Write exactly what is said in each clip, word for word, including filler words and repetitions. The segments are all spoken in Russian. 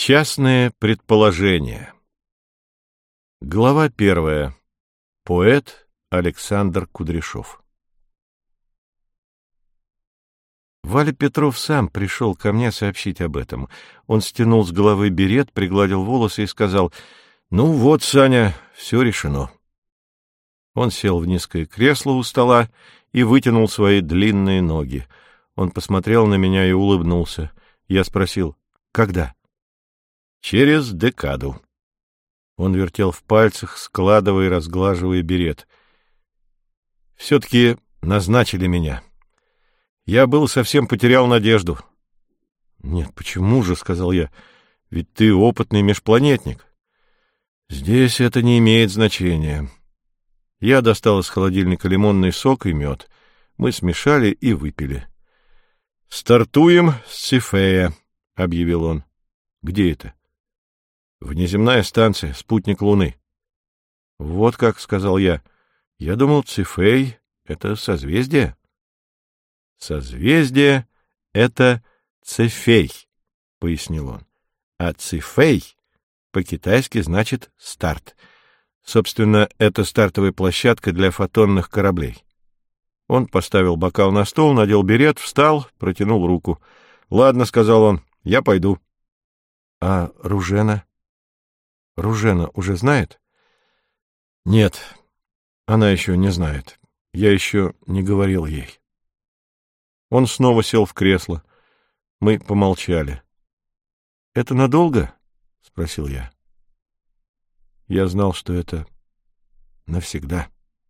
Частные предположения. Глава первая. Поэт Александр Кудряшов. Валя Петров сам пришел ко мне сообщить об этом. Он стянул с головы берет, пригладил волосы и сказал: «Ну вот, Саня, все решено». Он сел в низкое кресло у стола и вытянул свои длинные ноги. Он посмотрел на меня и улыбнулся. Я спросил: «Когда?» «Через декаду». Он вертел в пальцах, складывая и разглаживая берет. «Все-таки назначили меня. Я был совсем потерял надежду». «Нет, почему же?» — сказал я. «Ведь ты опытный межпланетник». «Здесь это не имеет значения». Я достал из холодильника лимонный сок и мед. Мы смешали и выпили. «Стартуем с Цефея», — объявил он. «Где это?» «Внеземная станция, спутник Луны». «Вот как», — сказал я. «Я думал, Цефей — это созвездие». «Созвездие — это Цефей», — пояснил он. «А Цефей по-китайски значит «старт». Собственно, это стартовая площадка для фотонных кораблей». Он поставил бокал на стол, надел берет, встал, протянул руку. «Ладно», — сказал он, — «я пойду». «А Ружена?» «Ружена уже знает?» «Нет, она еще не знает. Я еще не говорил ей». Он снова сел в кресло. Мы помолчали. «Это надолго?» — спросил я. Я знал, что это навсегда.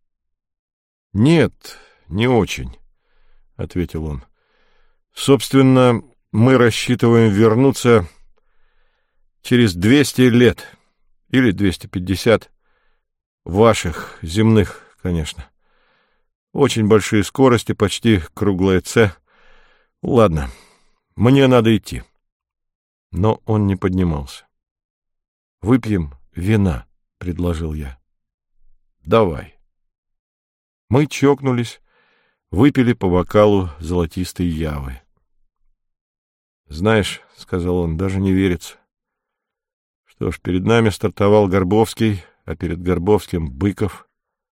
«Нет, не очень», — ответил он. «Собственно, мы рассчитываем вернуться через двести лет, или двести пятьдесят, ваших, земных, конечно. Очень большие скорости, почти круглая Ц. Ладно, мне надо идти». Но он не поднимался. «Выпьем вина», — предложил я. «Давай». Мы чокнулись, выпили по бокалу золотистой явы. «Знаешь, — сказал он, — даже не верится. Что ж, перед нами стартовал Горбовский, а перед Горбовским — Быков.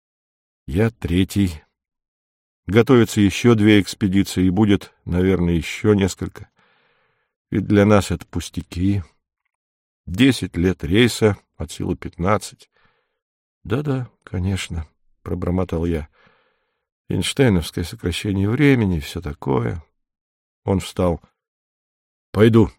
Я третий. Готовятся еще две экспедиции, и будет, наверное, еще несколько. Ведь для нас это пустяки. Десять лет рейса, от силы пятнадцать. Да-да, конечно, — пробормотал я. Эйнштейновское сокращение времени и все такое. Он встал. — Пойду.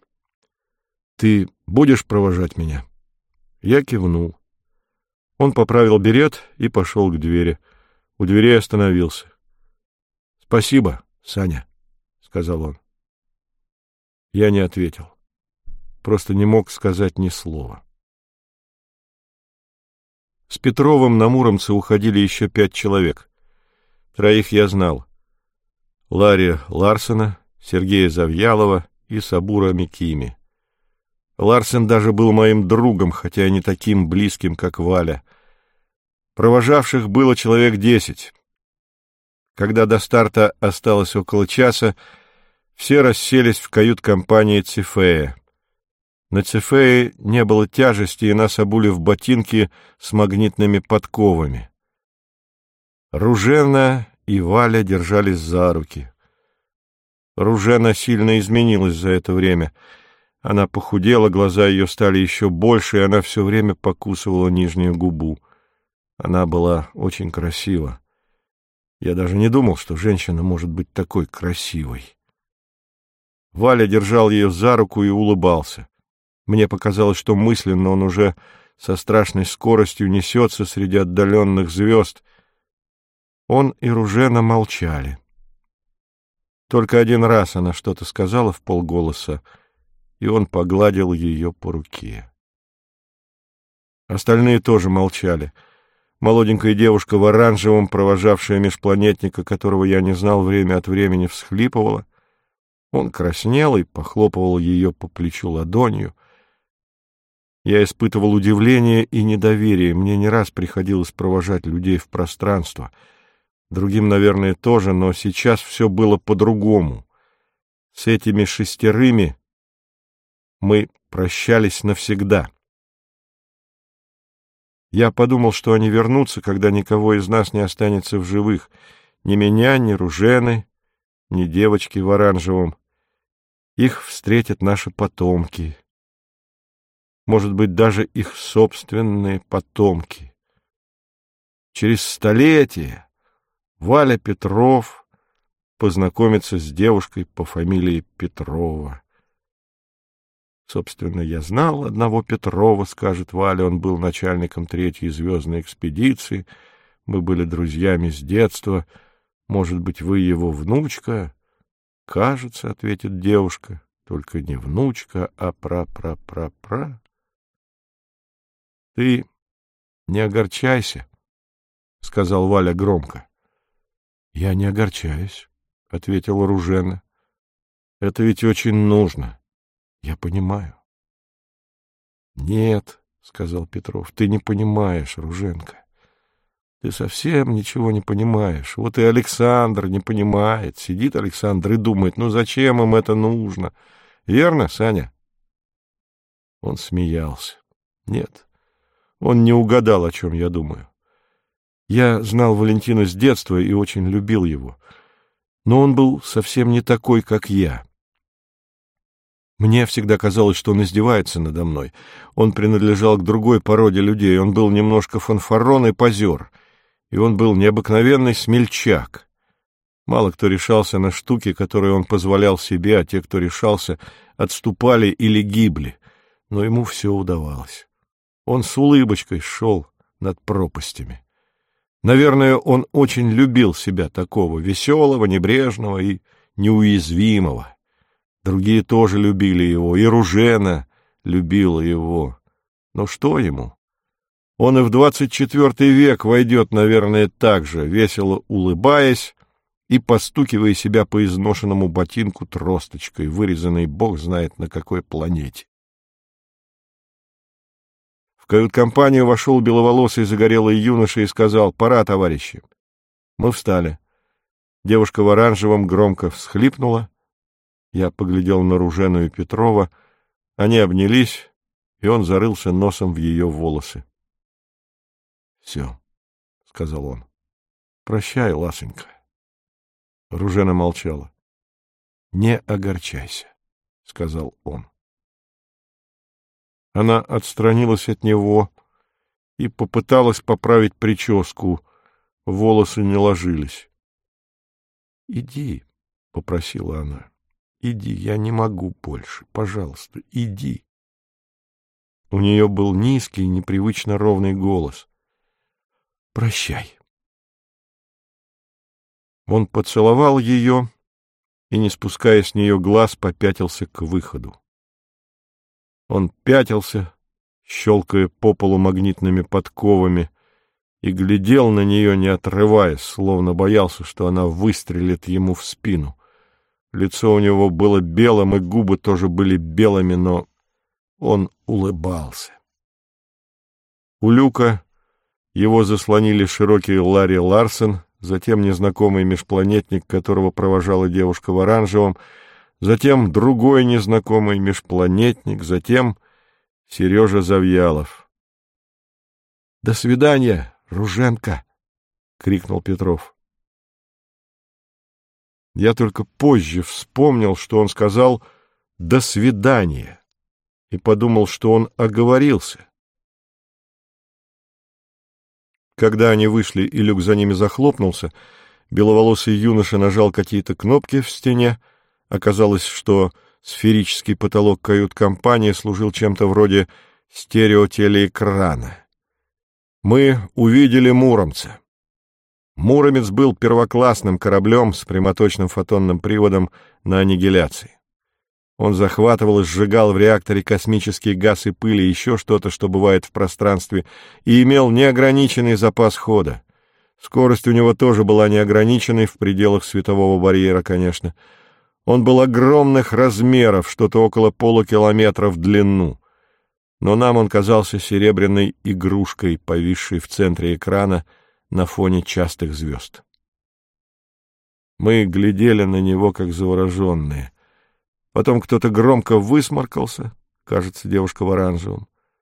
Ты будешь провожать меня? Я кивнул. Он поправил берет и пошел к двери. У дверей остановился. — Спасибо, Саня, — сказал он. Я не ответил. Просто не мог сказать ни слова. С Петровым на Муромце уходили еще пять человек. Троих я знал. Ларри Ларсена, Сергея Завьялова и Сабура Микими. Ларсен даже был моим другом, хотя и не таким близким, как Валя. Провожавших было человек десять. Когда до старта осталось около часа, все расселись в кают-компании Цефея. На Цефее не было тяжести, и нас обули в ботинки с магнитными подковами. Ружена и Валя держались за руки. Ружена сильно изменилась за это время. Она похудела, глаза ее стали еще больше, и она все время покусывала нижнюю губу. Она была очень красива. Я даже не думал, что женщина может быть такой красивой. Валя держал ее за руку и улыбался. Мне показалось, что мысленно он уже со страшной скоростью несется среди отдаленных звезд. Он и Ружена молчали. Только один раз она что-то сказала вполголоса, и он погладил ее по руке. Остальные тоже молчали. Молоденькая девушка в оранжевом, провожавшая межпланетника, которого я не знал, время от времени всхлипывала. Он краснел и похлопывал ее по плечу ладонью. Я испытывал удивление и недоверие. Мне не раз приходилось провожать людей в пространство. Другим, наверное, тоже, но сейчас все было по-другому. С этими шестерыми Мы прощались навсегда. Я подумал, что они вернутся, когда никого из нас не останется в живых, ни меня, ни Ружены, ни девочки в оранжевом. Их встретят наши потомки. Может быть, даже их собственные потомки. Через столетия Валя Петров познакомится с девушкой по фамилии Петрова. Собственно, я знал одного Петрова, скажет Валя, он был начальником третьей звездной экспедиции. Мы были друзьями с детства. Может быть, вы его внучка? Кажется, ответит девушка, только не внучка, а пра-пра-пра-пра. Ты не огорчайся, — сказал Валя громко. — Я не огорчаюсь, — ответила Ружена. — Это ведь очень нужно. Я понимаю. — Нет, — сказал Петров, — ты не понимаешь, Руженка. Ты совсем ничего не понимаешь. Вот и Александр не понимает. Сидит Александр и думает, ну зачем им это нужно? Верно, Саня? Он смеялся. Нет, он не угадал, о чем я думаю. Я знал Валентина с детства и очень любил его. Но он был совсем не такой, как я. Мне всегда казалось, что он издевается надо мной. Он принадлежал к другой породе людей. Он был немножко фанфарон и позер. И он был необыкновенный смельчак. Мало кто решался на штуки, которые он позволял себе, а те, кто решался, отступали или гибли. Но ему все удавалось. Он с улыбочкой шел над пропастями. Наверное, он очень любил себя такого, веселого, небрежного и неуязвимого. Другие тоже любили его, и Ружена любила его. Но что ему? Он и в двадцать четвертый век войдет, наверное, так же, весело улыбаясь и постукивая себя по изношенному ботинку тросточкой, вырезанной бог знает на какой планете. В кают-компанию вошел беловолосый загорелый юноша и сказал: «Пора, товарищи». Мы встали. Девушка в оранжевом громко всхлипнула. Я поглядел на Ружену и Петрова. Они обнялись, и он зарылся носом в ее волосы. — Все, — сказал он. — Прощай, ласенька. Ружена молчала. — Не огорчайся, — сказал он. Она отстранилась от него и попыталась поправить прическу. Волосы не ложились. — Иди, — попросила она. — Иди, я не могу больше. Пожалуйста, иди. У нее был низкий, непривычно ровный голос. — Прощай. Он поцеловал ее и, не спуская с нее глаз, попятился к выходу. Он пятился, щелкая по полу магнитными подковами, и глядел на нее, не отрываясь, словно боялся, что она выстрелит ему в спину. Лицо у него было белым, и губы тоже были белыми, но он улыбался. У люка его заслонили широкий Ларри Ларсен, затем незнакомый межпланетник, которого провожала девушка в оранжевом, затем другой незнакомый межпланетник, затем Сережа Завьялов. — До свидания, Руженка! — крикнул Петров. Я только позже вспомнил, что он сказал «до свидания», и подумал, что он оговорился. Когда они вышли и люк за ними захлопнулся, беловолосый юноша нажал какие-то кнопки в стене. Оказалось, что сферический потолок кают-компании служил чем-то вроде стереотелеэкрана. Мы увидели Муромца. Муромец был первоклассным кораблем с прямоточным фотонным приводом на аннигиляции. Он захватывал и сжигал в реакторе космический газ и пыль и еще что-то, что бывает в пространстве, и имел неограниченный запас хода. Скорость у него тоже была неограниченной, в пределах светового барьера, конечно. Он был огромных размеров, что-то около полукилометра в длину. Но нам он казался серебряной игрушкой, повисшей в центре экрана на фоне частых звезд. Мы глядели на него, как завороженные. Потом кто-то громко высморкался, кажется, девушка в оранжевом.